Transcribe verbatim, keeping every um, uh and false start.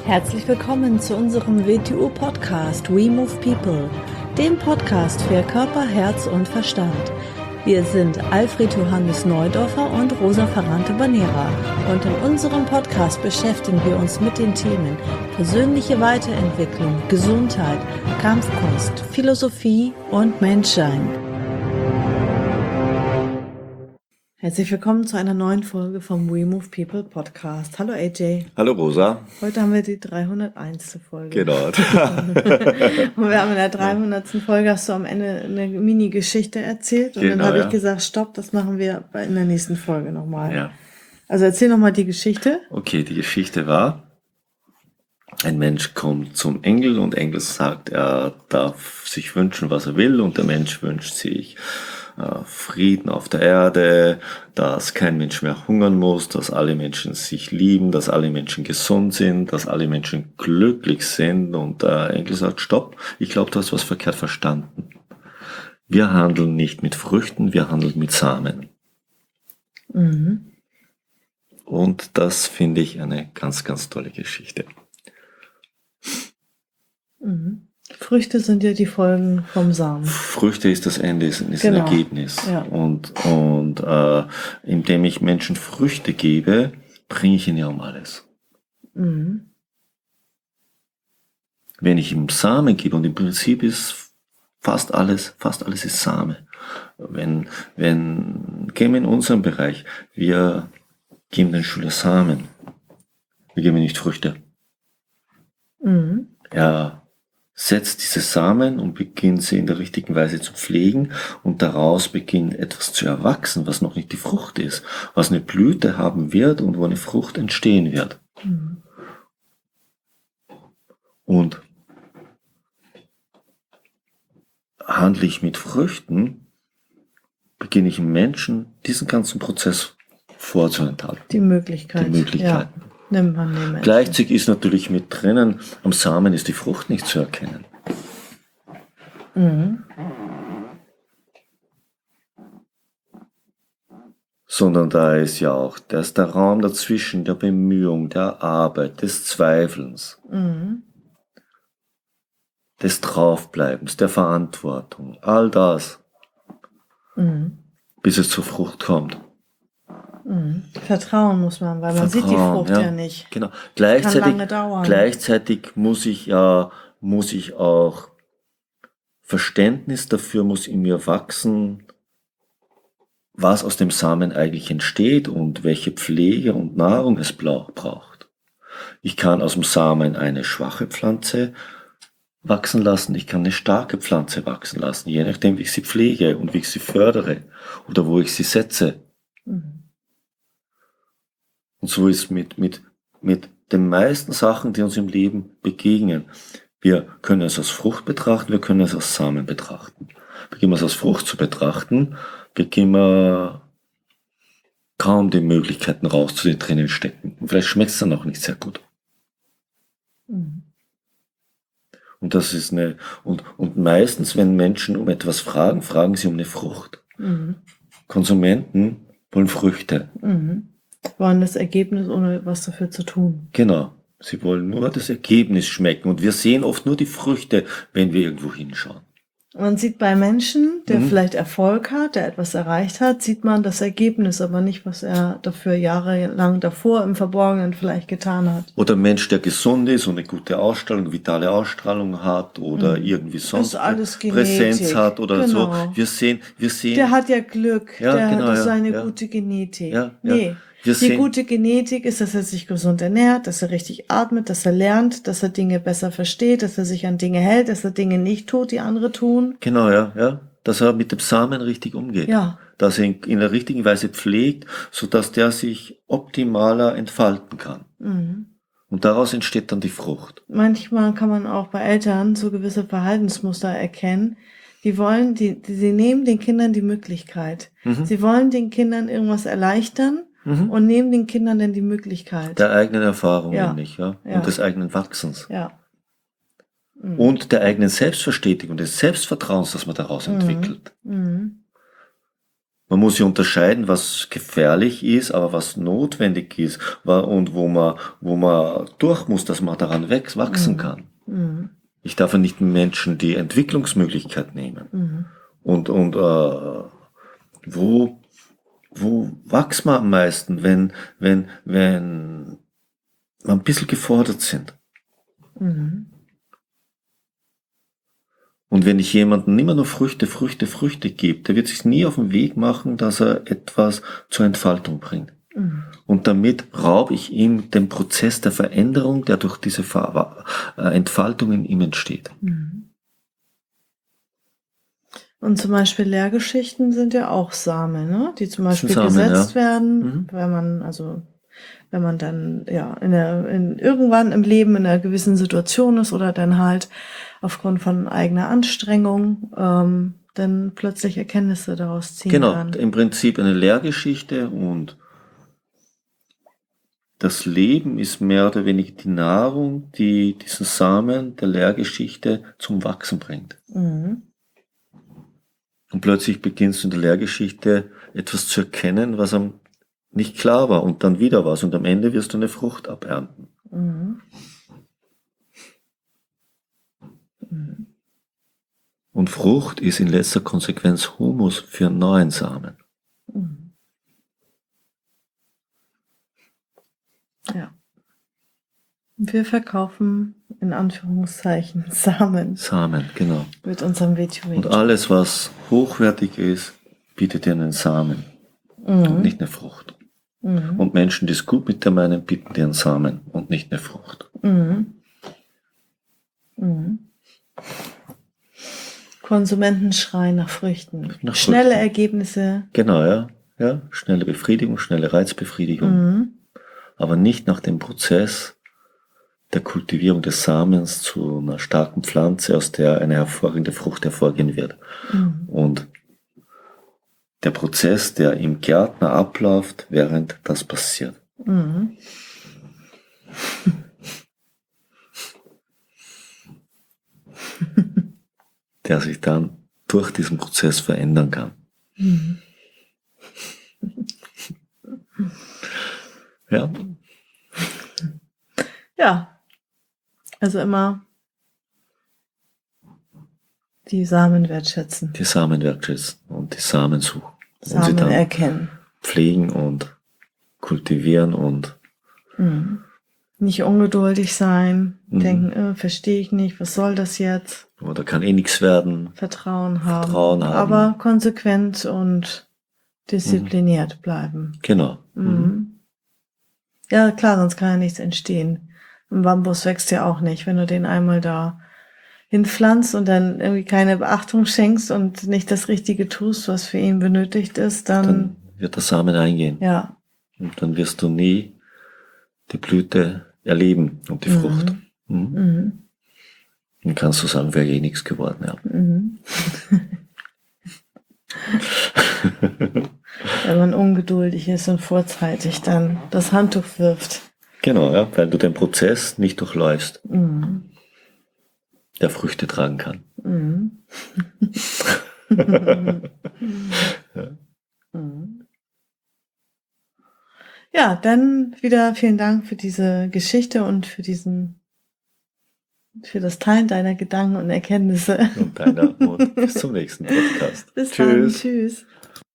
Herzlich willkommen zu unserem W T U-Podcast We Move People, dem Podcast für Körper, Herz und Verstand. Wir sind Alfred Johannes Neudorfer und Rosa Ferrante-Banera und in unserem Podcast beschäftigen wir uns mit den Themen persönliche Weiterentwicklung, Gesundheit, Kampfkunst, Philosophie und Menschsein. Herzlich willkommen zu einer neuen Folge vom We Move People Podcast. Hallo A J. Hallo Rosa. Heute haben wir die dreihunderteins. Folge. Genau. Und wir haben in der dreihundertsten. Folge, hast du am Ende eine Mini-Geschichte erzählt. Und genau, dann habe ja. ich gesagt, stopp, das machen wir in der nächsten Folge nochmal. Ja. Also erzähl nochmal die Geschichte. Okay, die Geschichte war, ein Mensch kommt zum Engel und Engel sagt, er darf sich wünschen, was er will, und der Mensch wünscht sich Frieden auf der Erde, dass kein Mensch mehr hungern muss, dass alle Menschen sich lieben, dass alle Menschen gesund sind, dass alle Menschen glücklich sind. Und der Engel sagt, stopp, ich glaube, du hast was verkehrt verstanden. Wir handeln nicht mit Früchten, wir handeln mit Samen. Mhm. Und das finde ich eine ganz, ganz tolle Geschichte. Mhm. Früchte sind ja die Folgen vom Samen. Früchte ist das Ende, ist, ist genau. ein Ergebnis. Ja. Und, und äh, indem ich Menschen Früchte gebe, bringe ich ihnen ja um alles. Mhm. Wenn ich ihm Samen gebe, und im Prinzip ist fast alles, fast alles ist Same. Wenn, wenn, gehen wir in unserem Bereich, wir geben den Schüler Samen. Wir geben nicht Früchte. Mhm. Ja. Setzt diese Samen und beginnt sie in der richtigen Weise zu pflegen, und daraus beginnt etwas zu erwachsen, was noch nicht die Frucht ist, was eine Blüte haben wird und wo eine Frucht entstehen wird. Mhm. Und handle ich mit Früchten, beginne ich im Menschen diesen ganzen Prozess vorzuenthalten. Die Möglichkeit. Die Möglichkeiten. Ja. Nimmt man den Menschen. Gleichzeitig ist natürlich mit drinnen, am Samen ist die Frucht nicht zu erkennen. Mhm. Sondern da ist ja auch, da ist der Raum dazwischen, der Bemühung, der Arbeit, des Zweifelns, Mhm. des Draufbleibens, der Verantwortung, all das, Mhm. bis es zur Frucht kommt. Mhm. Vertrauen muss man, weil man Vertrauen, sieht die Frucht ja, ja nicht. Genau. Kann Gleichzeitig, lange dauern. gleichzeitig muss ich ja, muss ich auch Verständnis dafür, muss in mir wachsen, was aus dem Samen eigentlich entsteht und welche Pflege und Nahrung es braucht. Ich kann aus dem Samen eine schwache Pflanze wachsen lassen, ich kann eine starke Pflanze wachsen lassen, je nachdem, wie ich sie pflege und wie ich sie fördere oder wo ich sie setze. Mhm. Und so ist mit, mit, mit den meisten Sachen, die uns im Leben begegnen. Wir können es als Frucht betrachten, wir können es als Samen betrachten. Beginnen wir es als Frucht zu betrachten, beginnen wir kaum die Möglichkeiten raus zu den drinnen stecken. Und vielleicht schmeckt es dann auch nicht sehr gut. Mhm. Und das ist eine, und, und meistens, wenn Menschen um etwas fragen, fragen sie um eine Frucht. Mhm. Konsumenten wollen Früchte. Mhm. Wollen das Ergebnis, ohne was dafür zu tun. Genau. Sie wollen nur das Ergebnis schmecken. Und wir sehen oft nur die Früchte, wenn wir irgendwo hinschauen. Man sieht bei Menschen, der Mhm. vielleicht Erfolg hat, der etwas erreicht hat, sieht man das Ergebnis, aber nicht, was er dafür jahrelang davor im Verborgenen vielleicht getan hat. Oder ein Mensch, der gesund ist und eine gute Ausstrahlung, vitale Ausstrahlung hat oder Mhm. irgendwie sonst Ist alles Präsenz Genetik. hat oder Genau. so. Wir sehen, wir sehen. Der hat ja Glück, Ja, der genau, hat ja, seine ja. gute Genetik. Ja, ja. Nee, Wir die sehen- gute Genetik ist, dass er sich gesund ernährt, dass er richtig atmet, dass er lernt, dass er Dinge besser versteht, dass er sich an Dinge hält, dass er Dinge nicht tut, die andere tun. Genau, ja, ja. Dass er mit dem Samen richtig umgeht. Ja. Dass er ihn in der richtigen Weise pflegt, sodass der sich optimaler entfalten kann. Mhm. Und daraus entsteht dann die Frucht. Manchmal kann man auch bei Eltern so gewisse Verhaltensmuster erkennen. Die wollen, die, die sie nehmen den Kindern die Möglichkeit. Mhm. Sie wollen den Kindern irgendwas erleichtern Mhm. und nehmen den Kindern dann die Möglichkeit. Der eigenen Erfahrung, Ja. nämlich, ja. Ja. Und des eigenen Wachsens. Ja. Mhm. Und der eigenen Selbstverstetigung, des Selbstvertrauens, das man daraus entwickelt. Mhm. Man muss ja unterscheiden, was gefährlich ist, aber was notwendig ist und wo man, wo man durch muss, dass man daran wachsen Mhm. kann. Mhm. Ich darf ja nicht Menschen die Entwicklungsmöglichkeit nehmen. Mhm. Und, und äh, wo, wo wächst man am meisten, wenn, wenn, wenn wir ein bisschen gefordert sind? Mhm. Und wenn ich jemandem immer nur Früchte, Früchte, Früchte gebe, der wird sich nie auf den Weg machen, dass er etwas zur Entfaltung bringt. Mhm. Und damit raube ich ihm den Prozess der Veränderung, der durch diese Ver- äh, Entfaltung in ihm entsteht. Mhm. Und zum Beispiel Lehrgeschichten sind ja auch Samen, ne? Die zum Beispiel Samen, gesetzt ja. werden, Mhm. wenn man, also wenn man dann ja in der, in, irgendwann im Leben in einer gewissen Situation ist oder dann halt aufgrund von eigener Anstrengung ähm, dann plötzlich Erkenntnisse daraus ziehen Genau, kann. im Prinzip eine Lehrgeschichte, und das Leben ist mehr oder weniger die Nahrung, die diesen Samen der Lehrgeschichte zum Wachsen bringt. Mhm. Und plötzlich beginnst du in der Lehrgeschichte etwas zu erkennen, was am nicht klar war, und dann wieder was, und am Ende wirst du eine Frucht abernten. Mhm. Mhm. Und Frucht ist in letzter Konsequenz Humus für neuen Samen. Mhm. Ja. Wir verkaufen in Anführungszeichen Samen Samen, genau. mit unserem W T O. Und alles, was hochwertig ist, bietet dir einen Samen Mhm. und nicht eine Frucht. Mhm. Und Menschen, die es gut mit dir meinen, bieten dir einen Samen und nicht eine Frucht. Mhm. Mhm. Konsumenten schreien nach Früchten. Nach Schnelle Früchten. Ergebnisse. Genau, ja. Ja, schnelle Befriedigung, schnelle Reizbefriedigung. Mhm. Aber nicht nach dem Prozess der Kultivierung des Samens zu einer starken Pflanze, aus der eine hervorragende Frucht hervorgehen wird. Mhm. Und der Prozess, der im Gärtner abläuft, während das passiert. Mhm. Der sich dann durch diesen Prozess verändern kann. Mhm. Ja. Ja, also immer die Samen wertschätzen. Die Samen wertschätzen und die Samen suchen. Samen und sie dann erkennen. pflegen und kultivieren und Mhm. Nicht ungeduldig sein, Mhm. denken, äh, verstehe ich nicht, was soll das jetzt? oder kann eh nichts werden. Vertrauen haben, Vertrauen haben. aber konsequent und diszipliniert bleiben. Genau. Mhm. Ja, klar, sonst kann ja nichts entstehen. Ein Bambus wächst ja auch nicht, wenn du den einmal da hinpflanzt und dann irgendwie keine Beachtung schenkst und nicht das Richtige tust, was für ihn benötigt ist, dann, Dann wird der Samen eingehen. ja. Und dann wirst du nie die Blüte erleben und die Mhm. Frucht. Mhm. Mhm. Dann kannst du sagen, wäre eh nichts geworden. Ja. Mhm. Wenn man ungeduldig ist und vorzeitig dann das Handtuch wirft. Genau, ja, weil du den Prozess nicht durchläufst, Mhm. der Früchte tragen kann. Mhm. Mhm. Ja, dann wieder vielen Dank für diese Geschichte und für diesen, für das Teilen deiner Gedanken und Erkenntnisse. Und deiner und bis zum nächsten Podcast. Bis Tschüss. dann, tschüss.